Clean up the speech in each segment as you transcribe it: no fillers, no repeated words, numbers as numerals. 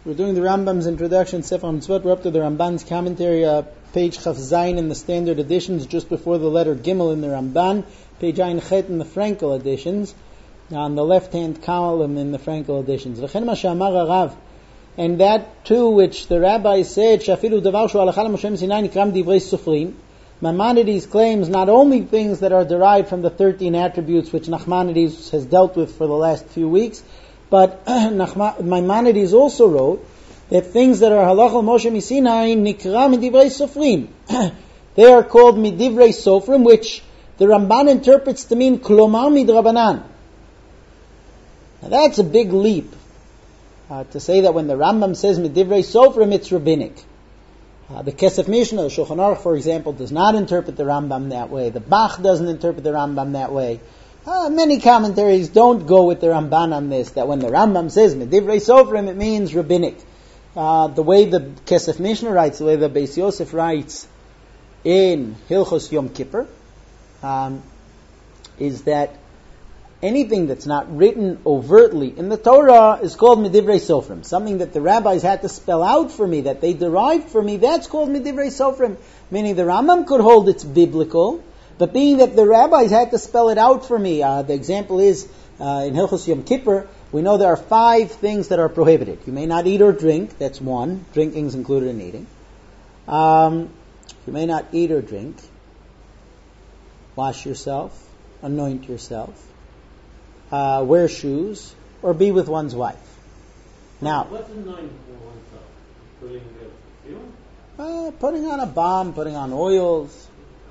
We're doing the Rambam's introduction, Sefer HaMitzvot. We're up to the Ramban's commentary, page Chaf Zayin in the standard editions, just before the letter Gimel in the Ramban, page Ayin Chet in the Frankel editions, on the left-hand column in the Frankel editions. V'chen ma she'amar Harav, and that too which the rabbi said, Shafilu davar shu halacha l'Moshe Sinai nikram divrei sofrim. Maimonides claims not only things that are derived from the 13 attributes which Nachmanides has dealt with for the last few weeks, but Maimonides also wrote that things that are halacha Moshe Sinai nikram divrei sofrim. They are called midivrei sofrim, which the Ramban interprets to mean klomar midrabanan. Now that's a big leap. To say that when the Rambam says midivrei sofrim, it's rabbinic. The Kesef Mishnah, the Shulchan Aruch, for example, does not interpret the Rambam that way. The Bach doesn't interpret the Rambam that way. Many commentaries don't go with the Ramban on this, that when the Rambam says midivrei sofrim, it means rabbinic. The way the Kesef Mishnah writes, the way the Beis Yosef writes in Hilchos Yom Kippur, is that anything that's not written overtly in the Torah is called midivrei sofrim. Something that the rabbis had to spell out for me, that they derived for me, that's called midivrei sofrim. Meaning the Rambam could hold it's biblical, but being that the rabbis had to spell it out for me, the example is in Hilchos Yom Kippur, we know there are 5 things that are prohibited. You may not eat or drink, that's one. Drinking is included in eating. You may not eat or drink. Wash yourself. Anoint yourself. Wear shoes, or be with one's wife. Now, what's anointing for oneself? Putting on a balm, putting on oils.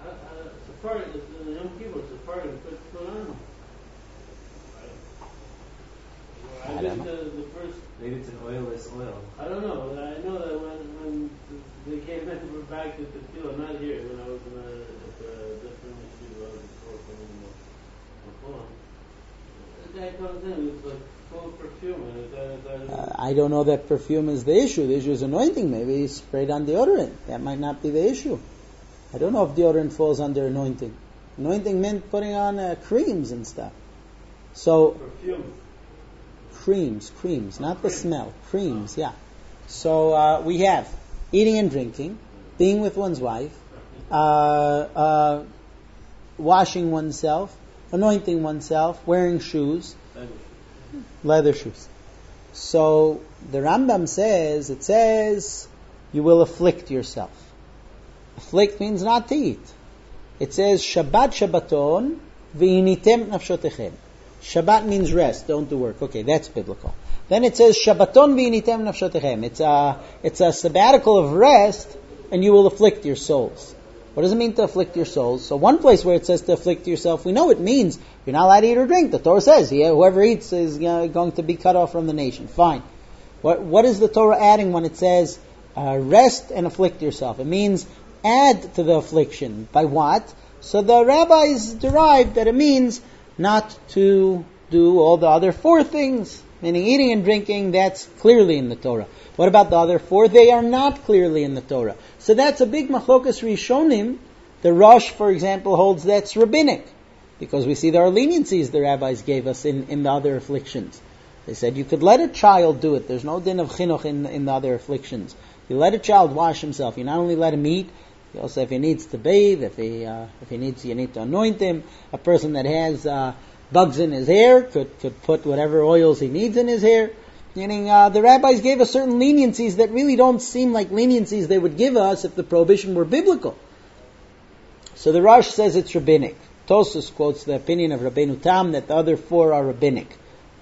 I don't know. Maybe it's an oilless oil. I don't know. I know that when they came back to the field, not here, when I was in a different issue before. The guy comes in, it's like full of perfume. I don't know that perfume is the issue. The issue is anointing. Maybe he sprayed on deodorant. That might not be the issue. I don't know if deodorant falls under anointing. Anointing meant putting on creams and stuff. So perfume. Creams, not the smell. Creams, yeah. So we have eating and drinking, being with one's wife, washing oneself, anointing oneself, wearing shoes, leather shoes. So the Rambam says, you will afflict yourself. Afflict means not to eat. It says, Shabbat Shabbaton v'initem nafshotechem. Shabbat means rest, don't do work. Okay, that's biblical. Then it says, Shabbaton v'initem nafshotechem. It's a sabbatical of rest, and you will afflict your souls. What does it mean to afflict your souls? So one place where it says to afflict yourself, we know it means you're not allowed to eat or drink. The Torah says, whoever eats is going to be cut off from the nation. Fine. What is the Torah adding when it says rest and afflict yourself? It means add to the affliction. By what? So the rabbis derived that it means not to do all the other 4 things, meaning eating and drinking, that's clearly in the Torah. What about the other 4? They are not clearly in the Torah. So that's a big machlokas rishonim. The Rosh, for example, holds that's rabbinic, because we see there are leniencies the rabbis gave us in the other afflictions. They said you could let a child do it. There's no din of chinuch in the other afflictions. You let a child wash himself. You not only let him eat, you also, if he needs to bathe, if he needs, you need to anoint him. A person that has bugs in his hair could put whatever oils he needs in his hair. Meaning, the rabbis gave us certain leniencies that really don't seem like leniencies they would give us if the prohibition were biblical. So the Rosh says it's rabbinic. Tosfos quotes the opinion of Rabbeinu Tam that the other 4 are rabbinic.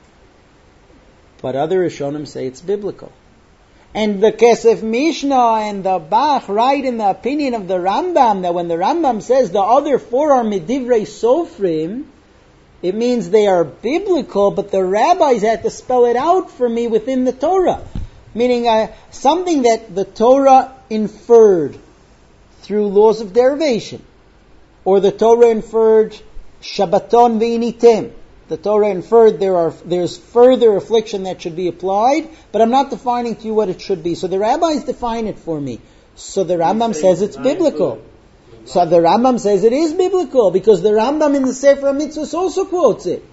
But other Rishonim say it's biblical. And the Kesef Mishnah and the Bach write in the opinion of the Rambam that when the Rambam says the other 4 are midivrei sofrim, it means they are biblical, but the rabbis had to spell it out for me within the Torah. Meaning something that the Torah inferred through laws of derivation. Or the Torah inferred Shabbaton v'initem. The Torah inferred there's further affliction that should be applied, but I'm not defining to you what it should be. So the rabbis define it for me. So the Rambam says it's biblical. So the Rambam says it is biblical, because the Rambam in the Sefer HaMitzvos also quotes it.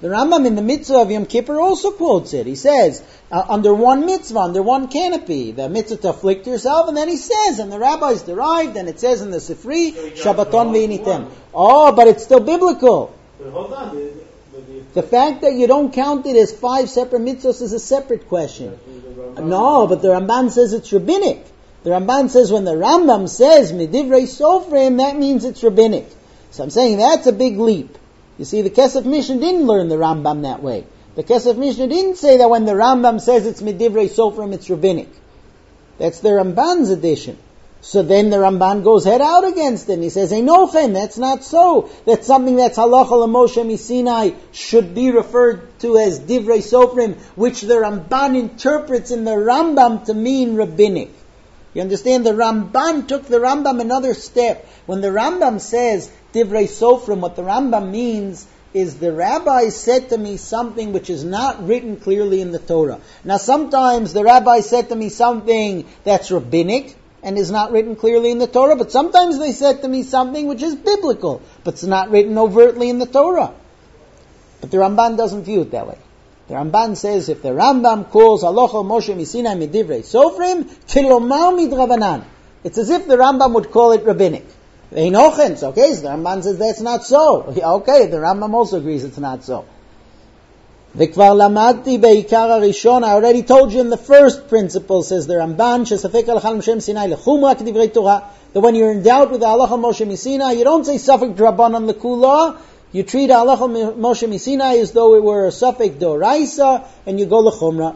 The Rambam in the mitzvah of Yom Kippur also quotes it. He says, under one mitzvah, under one canopy, the mitzvah to afflict yourself, and then he says, and the rabbis derived, and it says in the Sifri, Shabbaton v'initem. Oh, but it's still biblical. But hold on. The fact that you don't count it as 5 separate mitzvahs is a separate question. No, but the Ramban says it's rabbinic. The Ramban says when the Rambam says Medivrei Sofrim, that means it's rabbinic. So I'm saying that's a big leap. You see, the Kesef Mishnah didn't learn the Rambam that way. The Kesef Mishnah didn't say that when the Rambam says it's Medivrei Sofrim, it's rabbinic. That's the Ramban's addition. So then the Ramban goes head out against it, and he says, Einochen, that's not so. That's something that's halacha l'Moshe Misinai should be referred to as Divrei Sofrim, which the Ramban interprets in the Rambam to mean rabbinic. You understand? The Ramban took the Rambam another step. When the Rambam says Divrei Sofrim, what the Rambam means is the rabbi said to me something which is not written clearly in the Torah. Now sometimes the rabbi said to me something that's rabbinic and is not written clearly in the Torah, but sometimes they said to me something which is biblical, but it's not written overtly in the Torah. But the Ramban doesn't view it that way. The Ramban says if the Rambam calls Halacha Moshe Misinai Midivrei Sofrim, Kilomar Midrabanan. It's as if the Rambam would call it rabbinic. Einochens, okay, so the Ramban says that's not so. Okay, the Rambam also agrees it's not so. Vikvar lamati beikar harishon. I already told you in the first principle, says the Ramban, shesafek halachah Moshe Sinai lechumra k'divrei Torah, that when you're in doubt with the halacha Moshe Sinai, you don't say safek drabanan lekula. You treat halacha Moshe Sinai as though it were a safek doraisa, and you go lechumra.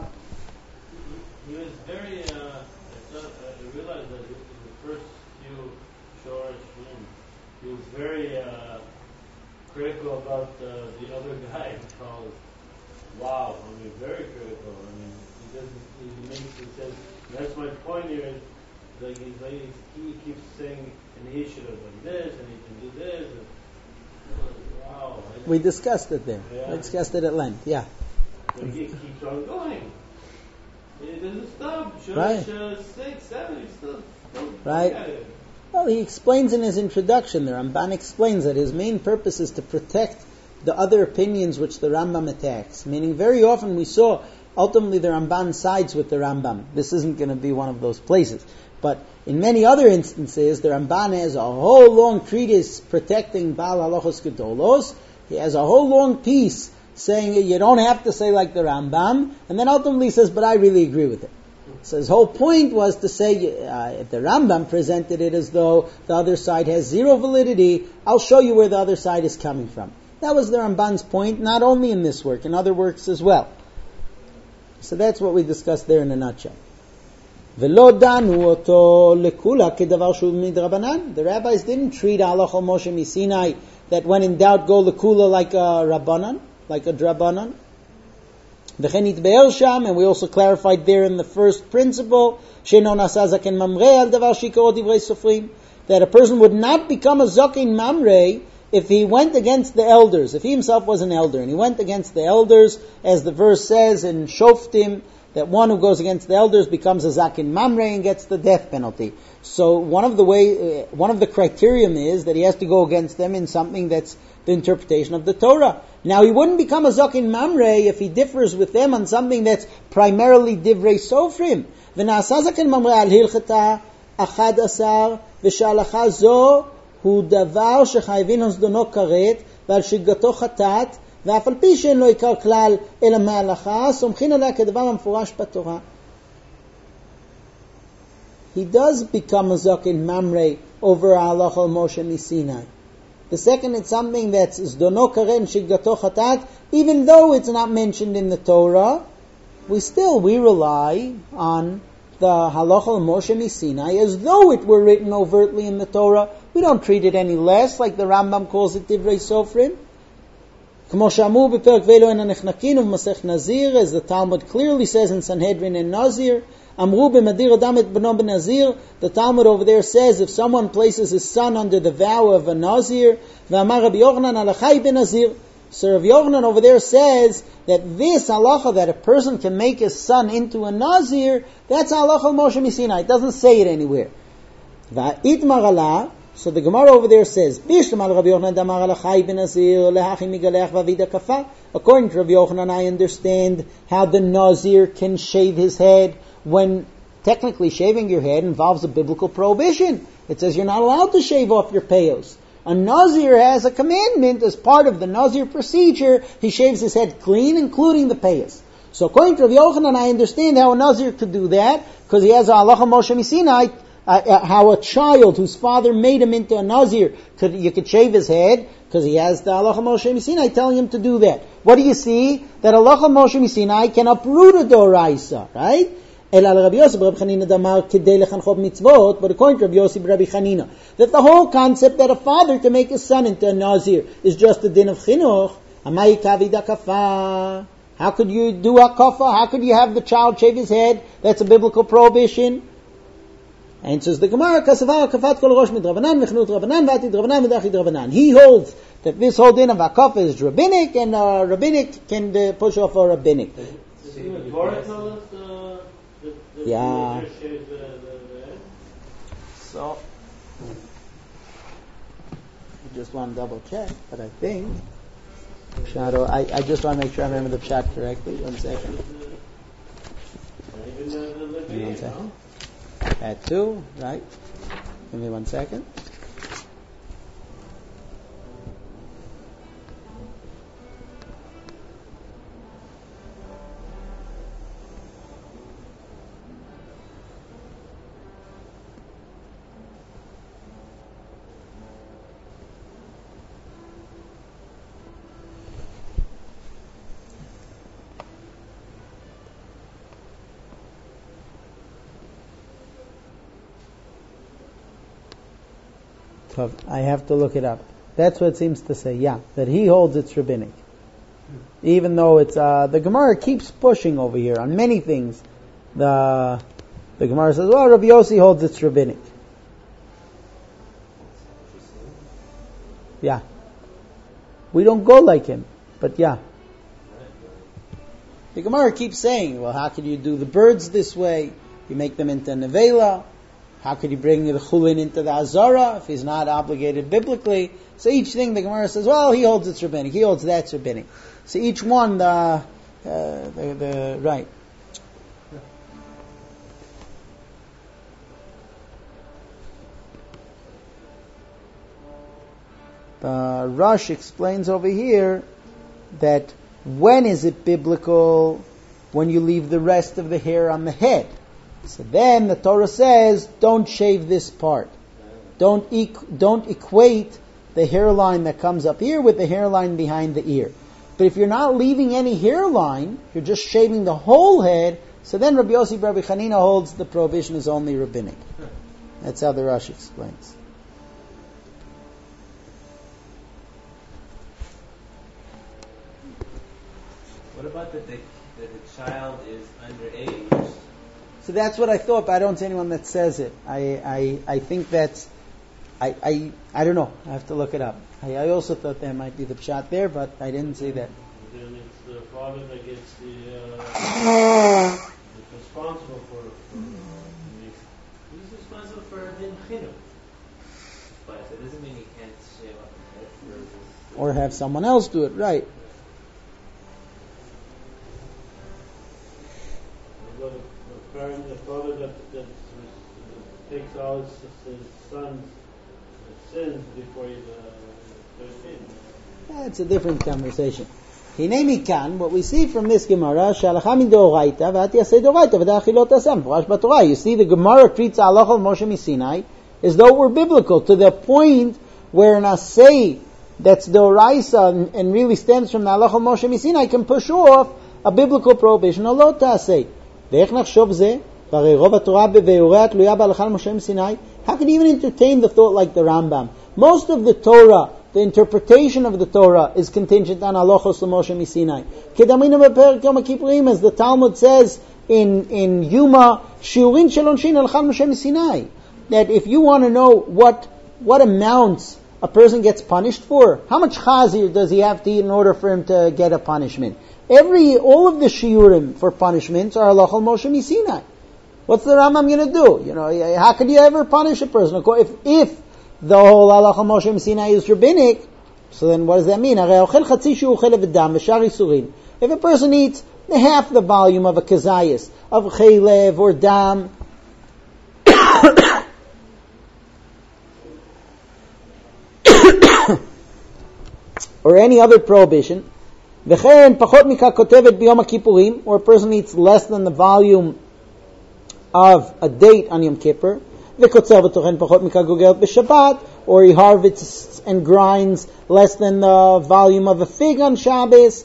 He was very. I realized that in the first few short he was very critical about the other guy. Called. Wow, I mean, very critical. I mean, he says, that's my point here, is like he keeps saying, and he should have done this, and he can do this, and, wow. We discussed it there. Yeah. We discussed it at length, yeah. But he keeps on going. It doesn't stop. Right. 6, 7, he's still right. At it. Well, he explains in his introduction, the Ramban explains that his main purpose is to protect the other opinions which the Rambam attacks. Meaning very often we saw, ultimately the Ramban sides with the Rambam. This isn't going to be one of those places. But in many other instances, the Ramban has a whole long treatise protecting Baal Halachos Gedolos. He has a whole long piece saying you don't have to say like the Rambam. And then ultimately says, but I really agree with it. So his whole point was to say, if the Rambam presented it as though the other side has zero validity, I'll show you where the other side is coming from. That was the Ramban's point, not only in this work, in other works as well. So that's what we discussed there in a nutshell. V'lo danu oto lekula kedavar shu midrabanan. The rabbis didn't treat halacha Moshe Misinai that when in doubt go lekula like a rabbanan, like a drabanan. V'chen itbe'er sham, and we also clarified there in the first principle, she'no nasa zaken mamrei al davar shikoro divrei sofrim, that a person would not become a zaken mamrei if he went against the elders, if he himself was an elder, and he went against the elders, as the verse says in Shoftim, that one who goes against the elders becomes a Zakin Mamre and gets the death penalty. So one of the criterion is that he has to go against them in something that's the interpretation of the Torah. Now he wouldn't become a Zakin Mamre if he differs with them on something that's primarily Divrei Sofrim. V'na'asa Zakin Mamre al hilchata achad asar v'shalacha zo הוא דבר שחייבים הזדונו כרת ועל שגתו חטאת ואף על פי שאין לו עיקר כלל אלא מההלכה סומכין עליה כדבר המפורש בתורה. He does become a zaken mamre over halacha Moshe Misinai. The second, it's something that's zdono karen shigdato chatat, even though it's not mentioned in the Torah, we rely on the halacha Moshe Misinai as though it were written overtly in the Torah. We don't treat it any less, like the Rambam calls it Divrei Sofrim. K'mo she'amru b'perek v'elo en hanechnakin u'v'masech Nazir, as the Talmud clearly says in Sanhedrin and Nazir. Amru b'madir adam et b'no b'nazir. The Talmud over there says if someone places his son under the vow of a Nazir, v'amar Rabbi Yochanan alachai b'nazir. So Rabbi Yochanan over there says that this halacha, that a person can make his son into a Nazir, that's halacha Moshe Misinai. It doesn't say it anywhere. Va'itmar ala So the Gemara over there says, according to Rabbi Yochanan, I understand how the Nazir can shave his head when technically shaving your head involves a biblical prohibition. It says you're not allowed to shave off your payos. A Nazir has a commandment as part of the Nazir procedure. He shaves his head clean, including the payos. So according to Rabbi Yochanan, I understand how a Nazir could do that, because he has a halacha Moshe Misinai, how a child whose father made him into a Nazir, you could shave his head, because he has the halacha Moshe Misinai telling him to do that. What do you see? That halacha Moshe Misinai can uproot a doraisa, right? But according to Rabbi Yossi Rabbi Chanina, that the whole concept that a father can make his son into a Nazir is just a din of chinuch. How could you do hakafa? How could you have the child shave his head? That's a biblical prohibition. And says the Gemara, he holds that this whole din of hakafa is rabbinic, and rabbinic can push off a rabbinic. Yeah. So, I just want to double check, but I think Shadow, I just want to make sure I remember the pshat correctly. 1 second. 1 second. At 2, right? Give me 1 second. I have to look it up. That's what it seems to say, yeah, that he holds it's rabbinic. Even though it's, the Gemara keeps pushing over here on many things. The Gemara says, well, Rabbi Yossi holds it's rabbinic. Yeah. We don't go like him, but yeah. The Gemara keeps saying, well, how could you do the birds this way? You make them into nevela. How could you bring the chulin into the azara if he's not obligated biblically? So each thing the Gemara says, well, he holds it's rabbinic, he holds that's rabbinic. So each one, right. The Rush explains over here that when is it biblical? When you leave the rest of the hair on the head. So then the Torah says, don't shave this part. Don't equate the hairline that comes up here with the hairline behind the ear. But if you're not leaving any hairline, you're just shaving the whole head, so then Rabbi Yossi Rabbi Chanina holds the prohibition is only rabbinic. That's how the Rashi explains. What about that the child is underage? So that's what I thought, but I don't see anyone that says it. I think that's, I don't know. I have to look it up. I also thought there might be the pshat there, but I didn't see that. Then it's the father that gets the responsible for He's responsible for din chinuch. But it doesn't mean he can't shave up the head for Or have someone else do it, right. the father that takes out his son's sins before he's 13. That's a different conversation. Hinei mikan, what we see from this Gemara, shalacha min deoraita, v'at yaseh deoraita, v'da'achilot asam, v'rash b'torah. You see, the Gemara treats halacha of Moshe Misinai as though we're biblical, to the point where an asay that's deoraisa and really stems from the halacha of Moshe Misinai can push off a biblical prohibition, a lo ta'aseh. Ve'ech nachshov zeh, v'arei rov ha'torah be've'urei ha'tluya b'halacha Moshe Misinai. How can you even entertain the thought like the Rambam? Most of the Torah, the interpretation of the Torah is contingent on halachos Moshe Misinai. Kedamina beperek Yom HaKippurim, as the Talmud says in Yuma, shiurin shelonchin halachas Moshe Misinai. That if you want to know what amounts a person gets punished for, how much chazir does he have to eat in order for him to get a punishment? All of the shiurim for punishments are halachos Moshe Misinai. What's the Rambam going to do? How could you ever punish a person? If the whole halacha Moshe Sinai is rabbinic. So then what does that mean? If a person eats half the volume of a kazayas, of chaylev or dam, or any other prohibition, or a person eats less than the volume of a date on Yom Kippur, or he harvests and grinds less than the volume of a fig on Shabbos,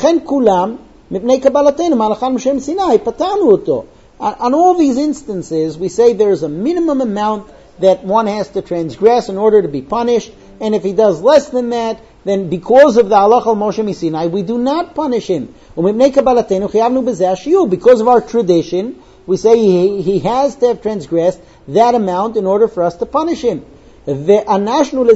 on all these instances, we say there is a minimum amount that one has to transgress in order to be punished, and if he does less than that, then because of the halach al Moshe Sinai, we do not punish him. Because of our tradition, we say he has to have transgressed that amount in order for us to punish him. And on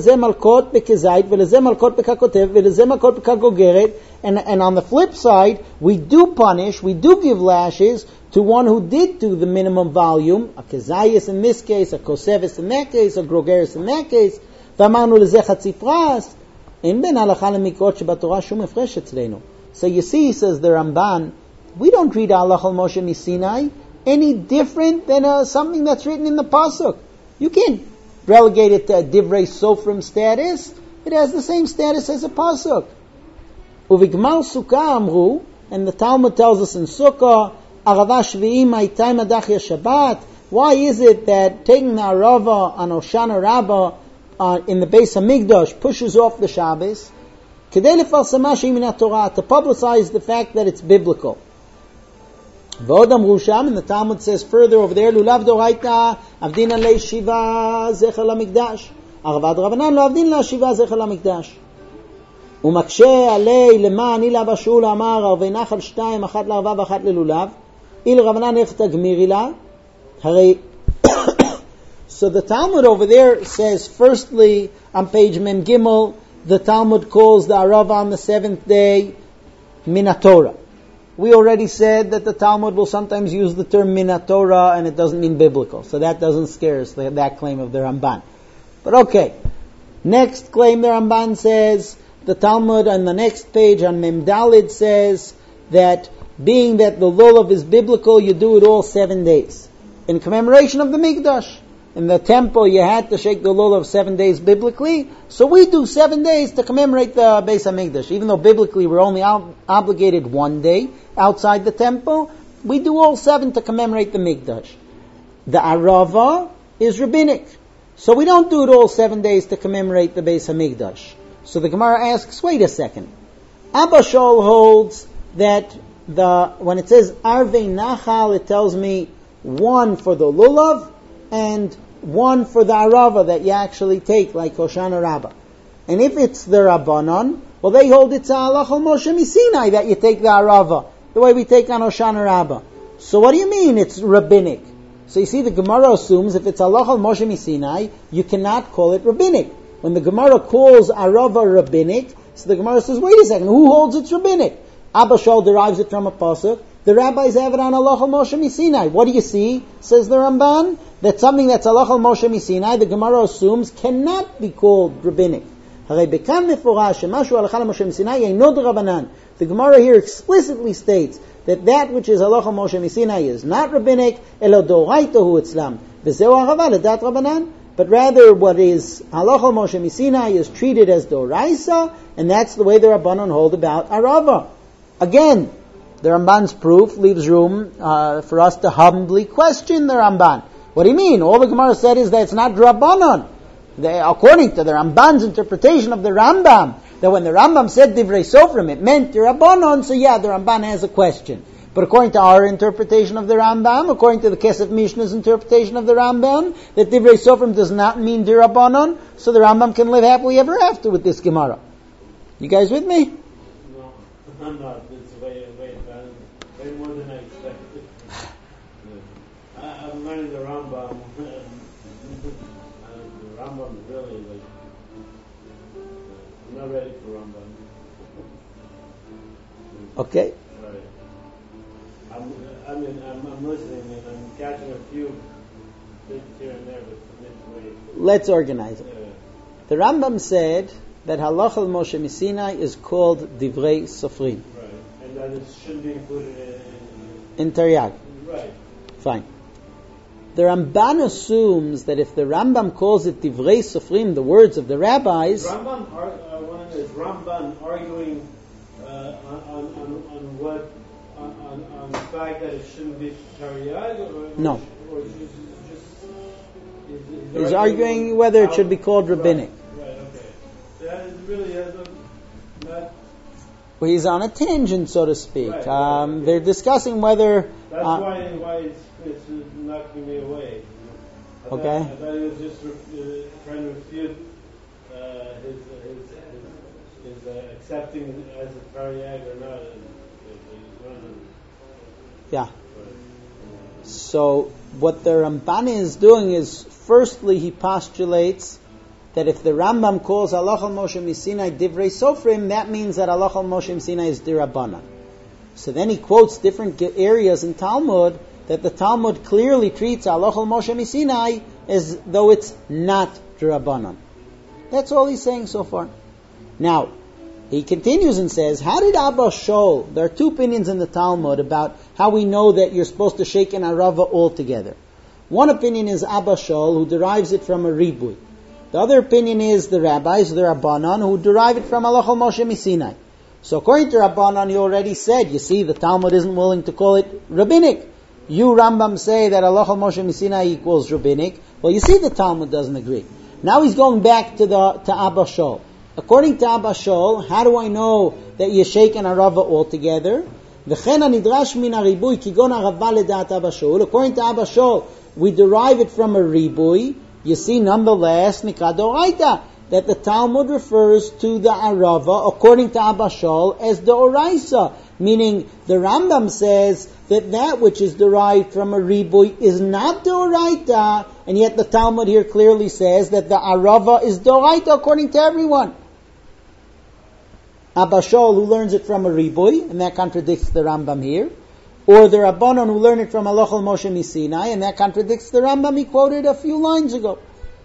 the flip side, we do punish, we do give lashes to one who did do the minimum volume, a kezayis in this case, a kosevis in that case, a grogeris in that case. So you see, says the Ramban, we don't treat halach al Moshe Sinai any different than something that's written in the pasuk. You can't relegate it to a divrei sofrim status. It has the same status as a pasuk. Uvigmal sukkah amru, and the Talmud tells us in Sukkah, arava shvi'im ha'itay madachya Shabbat. Why is it that taking the arava on Hoshana Rabbah in the Beis Hamikdash pushes off the Shabbos? Kedei lefarsama she'im min haTorah, to publicize the fact that it's biblical. V'od amru sham, and the Talmud says further over there, lulav doraita avdin alei shiva zecher lamikdash, aravad Rabbanan lo avdin la shiva zecher lamikdash. ומקשה עלי למען אילה בשול אמר ערבי נחל 2 אחת לערבה ואחת ללולב איל רבנן איך תגמירי לה הרי so the Talmud over there says firstly on page Mem Gimel the Talmud calls the Arava on the 7th day Minatorah. We already said that the Talmud will sometimes use the term Minatorah and it doesn't mean biblical, so that doesn't scare us, that claim of the Ramban. But okay, next claim the Ramban says, the Talmud on the next page on Mem Dalid says that being that the lulav is biblical, you do it all 7 days. In commemoration of the Mikdash. In the temple you had to shake the lulav 7 days biblically, so we do 7 days to commemorate the Beis HaMikdash. Even though biblically we're only obligated 1 day outside the temple, we do all 7 to commemorate the Mikdash. The Arava is rabbinic, so we don't do it all 7 days to commemorate the Beis HaMikdash. So the Gemara asks, wait a second. Abba Shaul holds that when it says Arvei Nachal, it tells me 1 for the lulav and 1 for the arava that you actually take, like Hoshana Rabbah. And if it's the Rabbanon, well, they hold it's halach al Moshe Sinai that you take the arava, the way we take on Hoshana Rabbah. So what do you mean it's rabbinic? So you see, the Gemara assumes if it's halach al Moshe Sinai, you cannot call it rabbinic. When the Gemara calls arava rabbinic, so the Gemara says, wait a second, who holds it's rabbinic? Abba Shaul derives it from a pasuk. The rabbis have it on halach al Moshe Sinai. What do you see? Says the Ramban, that something that's halach al Moshe Sinai, the Gemara assumes cannot be called rabbinic. The Gemara here explicitly states that which is halach al Moshe Sinai is not rabbinic, elo doraitahu itzlam. V'zeu harava ledat Rabbanan. But rather what is halach al Moshe Sinai is treated as doraisa, and that's the way the Rabbanon hold about arava. Again, the Ramban's proof leaves room for us to humbly question the Ramban. What do you mean? All the Gemara said is that it's not Rabbanon. According to the Ramban's interpretation of the Rambam, that when the Rambam said Divrei Sofrim, it meant the Rabbanon, so yeah, the Ramban has a question. But according to our interpretation of the Rambam, according to the Kesef Mishnah's interpretation of the Rambam, that Divrei Sofrim does not mean the Rabbanon, so the Rambam can live happily ever after with this Gemara. You guys with me? No, I'm not. It's way more than I expected. I'm learning the Rambam. The Rambam is really like, I'm not ready for Rambam. Okay. Right. I'm listening and I'm catching a few bits here and there, but it's way. Let's organize it. Yeah. The Rambam said that Halach al Moshe Misinai is called Divrei Sofrim. Right. And that it shouldn't be included In Taryag. Right. Fine. The Ramban assumes that if the Rambam calls it Divrei Sofrim, the words of the rabbis... Is Ramban arguing on what... On the fact that it shouldn't be Taryag? No. Or just He's arguing whether it should be called rabbinic. Right, okay. That really has not... Well, he's on a tangent, so to speak. Right. They're discussing whether... That's why it's knocking me away. I thought he was just trying to refute his accepting it as a Taryag or not. Yeah. So what the Ramban is doing is, firstly, he postulates that if the Rambam calls Halach al Moshe Misinai Divrei Sofrim, that means that Halach al Moshe Misinai is Dirabanan. So then he quotes different areas in Talmud that the Talmud clearly treats Halach al Moshe Misinai as though it's not Dirabanan. That's all he's saying so far. Now, he continues and says, how did Abba Shol... There are two opinions in the Talmud about how we know that you're supposed to shake an arava altogether. One opinion is Abba Shol, who derives it from a ribui. The other opinion is the rabbis, the Rabbanan, who derive it from Halach al Moshe Misinai. So according to Rabbanan, you already said, you see, the Talmud isn't willing to call it rabbinic. You, Rambam, say that Halach al Moshe Misinai equals rabbinic. Well, you see, the Talmud doesn't agree. Now he's going back to Abba Shol. According to Abba Shol, how do I know that you shake an arava altogether? According to Abba Shol, we derive it from a ribui. You see, nonetheless, nikra d'oraita, that the Talmud refers to the arava, according to Abba Shol, as the oraisa. Meaning, the Rambam says that which is derived from a ribui is not the oraita, and yet the Talmud here clearly says that the arava is the oraita according to everyone. Abba Shol, who learns it from a ribui, and that contradicts the Rambam here. Or the Rabbanon, who learn it from Halach al Moshe Misinai, and that contradicts the Rambam he quoted a few lines ago.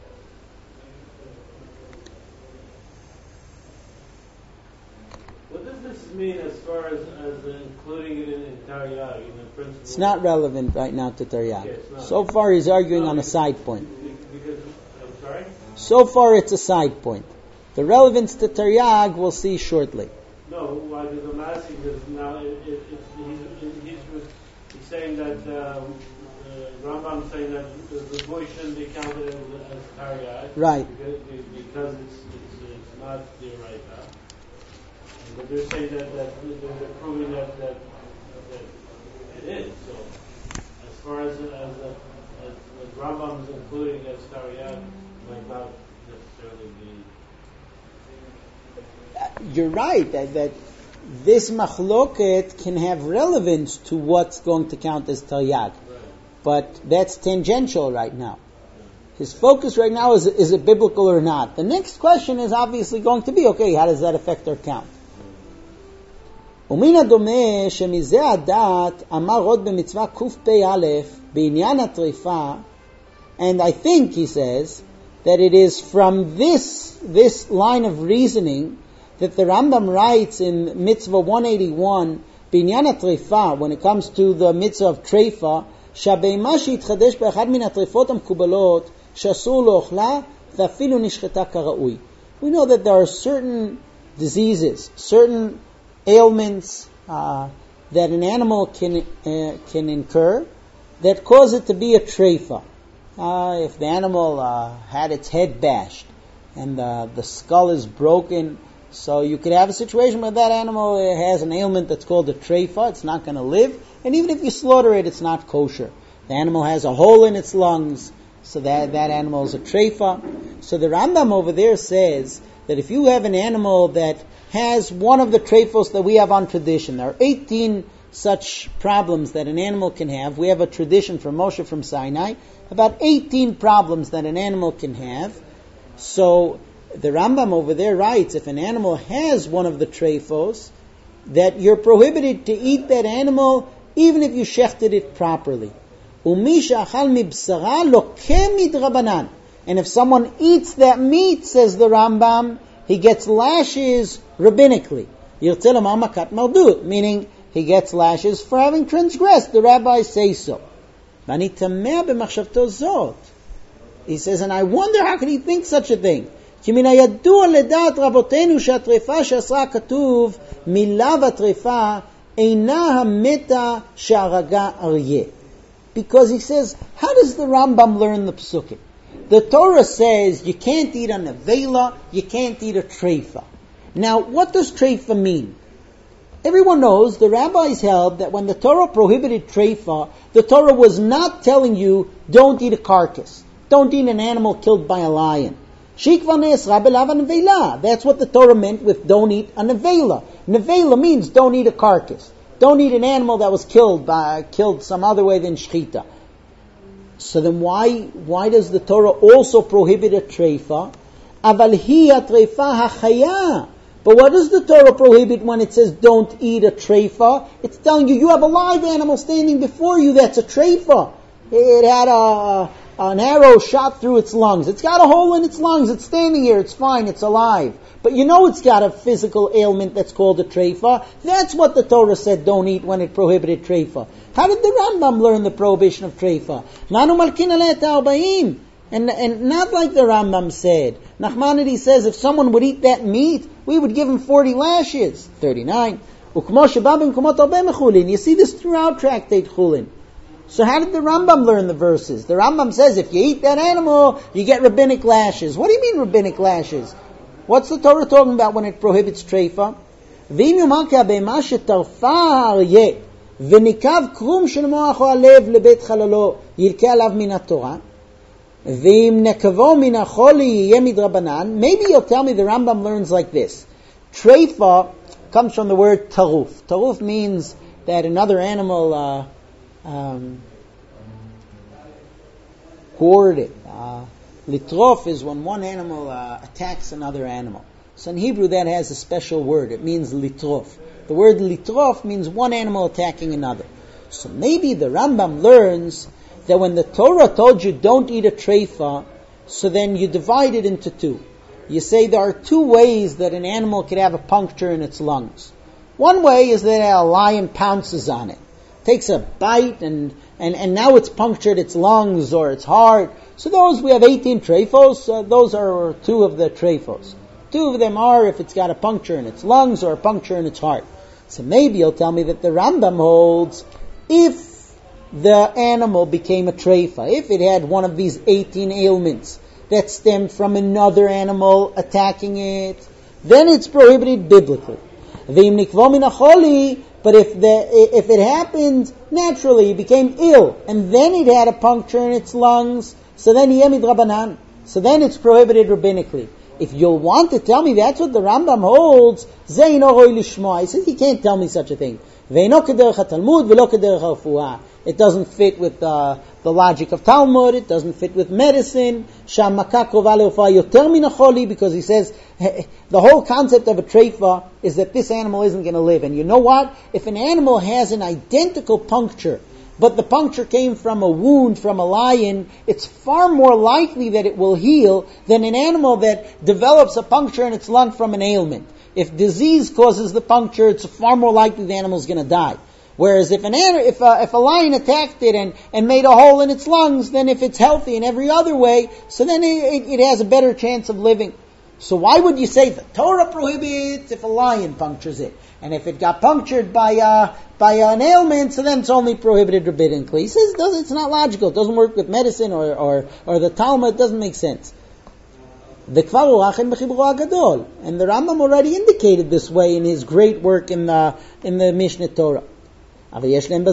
What does this mean as far as including it in Taryag, in the principle? It's not relevant right now to Taryag. Okay, so far he's arguing on a side point. Because, I'm sorry? So far it's a side point. The relevance to Taryag we'll see shortly. No, why? Because I'm asking because now he's saying that Rambam saying that the boy shouldn't be counted as Taryag, right? Because it's not the right now. But they're saying that they're proving that it is. So as far as Rambam is including as Taryag, might not necessarily be. You're right that this machloket can have relevance to what's going to count as Taryag. Right. But that's tangential right now. His focus right now is it biblical or not? The next question is obviously going to be, okay, how does that affect our count? ומן הדומה שמזה הדת אמר עוד במצווה קפ"א בעניין הטריפה, and I think he says that it is from this line of reasoning that the Rambam writes in Mitzvah 181, בעניין הטריפה, when it comes to the mitzvah of treifa, שהבהמה שהתחדש באחד מן הטריפות המקובלות, שאסור לאוכלה, ואפילו נשחטה כראוי. We know that there are certain diseases, certain ailments that an animal can incur that cause it to be a treifa. If the animal had its head bashed and the skull is broken, so you could have a situation where that animal has an ailment that's called a treifa, it's not going to live, and even if you slaughter it, it's not kosher. The animal has a hole in its lungs, so that animal is a treifa. So the Rambam over there says that if you have an animal that has one of the treifos that we have on tradition, there are 18 such problems that an animal can have. We have a tradition from Moshe from Sinai, about 18 problems that an animal can have. So the Rambam over there writes, if an animal has one of the treifos, that you're prohibited to eat that animal even if you shechted it properly. And if someone eats that meat, says the Rambam, he gets lashes rabbinically. Yirtzeh lomar makat maldut, meaning he gets lashes for having transgressed. The rabbis say so. V'ani tameh b'machshavto zot. He says, and I wonder how could he think such a thing? כי מן הידוע לדעת רבותינו שהטרפה שאסרה הכתוב מלאו הטרפה אינה המתה שהרגה אריה. Because he says, how does the Rambam learn the psukim? The Torah says you can't eat a nevela, you can't eat a treifa. Now, what does treifa mean? Everyone knows the rabbis held that when the Torah prohibited treifa, the Torah was not telling you don't eat a carcass, don't eat an animal killed by a lion. That's what the Torah meant with don't eat a nevela. Nevela means don't eat a carcass. Don't eat an animal that was killed some other way than shchita. So then why does the Torah also prohibit a treifa? Aval hi treifa hachaya. But what does the Torah prohibit when it says don't eat a treifa? It's telling you have a live animal standing before you that's a treifa. It had an arrow shot through its lungs. It's got a hole in its lungs. It's standing here. It's fine. It's alive. But you know it's got a physical ailment that's called a treifa. That's what the Torah said don't eat when it prohibited treifa. How did the Rambam learn the prohibition of treifa? Nanu malkin aleh ta'arbaim. And not like the Rambam said. Nachmanides says if someone would eat that meat, we would give him 40 lashes. 39. Ukmo sheba b'mkomot arbeh mechulin. You see this throughout Tractate Chulin. So how did the Rambam learn the verses? The Rambam says if you eat that animal, you get rabbinic lashes. What do you mean rabbinic lashes? What's the Torah talking about when it prohibits treifa? V'im yomar k'abema shetarfa ha'aryeh v'nikav krum shel moacho alev lebet chalalo yilkeh alav min haTorah v'im nekavo min hacholi yiyeh midrabanan. Maybe you'll tell me the Rambam learns like this. Treifa comes from the word taruf. Taruf means that another animal gored it. Litrof is when one animal attacks another animal. So in Hebrew that has a special word. It means litrof. The word litrof means one animal attacking another. So maybe the Rambam learns that when the Torah told you don't eat a treifa, so then you divide it into two. You say there are two ways that an animal could have a puncture in its lungs. One way is that a lion pounces on it, takes a bite, and now it's punctured its lungs or its heart. So those, we have 18 treifos. Those are two of the treifos. Two of them are if it's got a puncture in its lungs or a puncture in its heart. So maybe you'll tell me that the Rambam holds if the animal became a treifa, if it had one of these 18 ailments that stemmed from another animal attacking it, then it's prohibited biblically. V'im nikvo min hacholi. But if it happened naturally, it became ill, and then it had a puncture in its lungs, so then yeh midrabanan. So then it's prohibited rabbinically. If you'll want to tell me that's what the Rambam holds, zeh ino roi lishmoa. He says he can't tell me such a thing. Ve'ino kederech haTalmud ve'lo kederech haRefuah. It doesn't fit with the logic of Talmud. It doesn't fit with medicine. Sham makah krova leRefuah yoter min hacholi, because he says the whole concept of a treifa is that this animal isn't going to live. And you know what? If an animal has an identical puncture, but the puncture came from a wound from a lion, it's far more likely that it will heal than an animal that develops a puncture in its lung from an ailment. If disease causes the puncture, it's far more likely the animal is going to die. Whereas if a lion attacked it and made a hole in its lungs, then if it's healthy in every other way, so then it has a better chance of living. So why would you say the Torah prohibits if a lion punctures it? And if it got punctured by an ailment, so then it's only prohibited rabbinically. He says it's not logical. It doesn't work with medicine or the Talmud. It doesn't make sense. And the Rambam already indicated this way in his great work in the Mishneh Torah. Okay,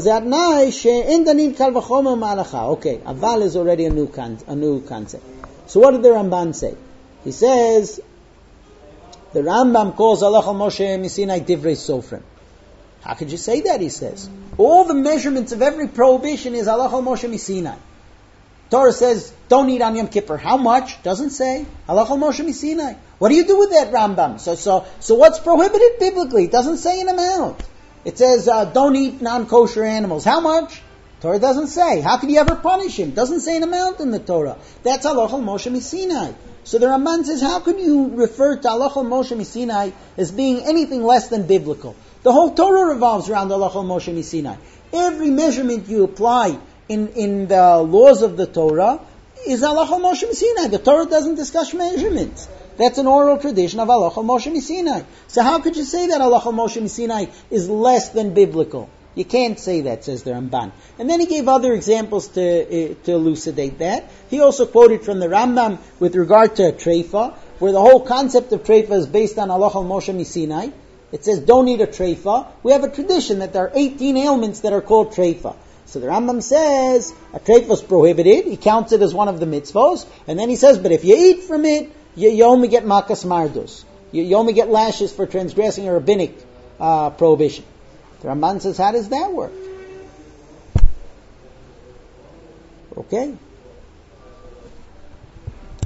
aval is already a new concept. So what did the Ramban say? He says, the Rambam calls Halach al Moshe Misinai Divrei Sofrim. How could you say that, he says? All the measurements of every prohibition is Halach al Moshe Misinai. Torah says, don't eat on Yom Kippur. How much? Doesn't say. Halach al Moshe Misinai. What do you do with that, Rambam? So what's prohibited biblically? It doesn't say an amount. It says, don't eat non-kosher animals. How much? Torah doesn't say. How could you ever punish him? Doesn't say an amount in the Torah. That's Halach al-Moshe Misinai. So the Ramban says, how could you refer to Halach al-Moshe Misinai as being anything less than biblical? The whole Torah revolves around Halach al-Moshe Misinai. Every measurement you apply in the laws of the Torah is Halach al-Moshe Misinai. The Torah doesn't discuss measurements. That's an oral tradition of Halach al-Moshe Misinai. So how could you say that Halach al-Moshe Misinai is less than biblical? You can't say that, says the Ramban. And then he gave other examples to elucidate that. He also quoted from the Rambam with regard to treifa, where the whole concept of treifa is based on Halach al-Moshe Misinai. It says, don't eat a treifa. We have a tradition that there are 18 ailments that are called treifa. So the Rambam says, a treifa is prohibited. He counts it as one of the mitzvos. And then he says, but if you eat from it, you only get makas mardus. You only get lashes for transgressing a rabbinic prohibition. The Ramban says, how does that work? Okay.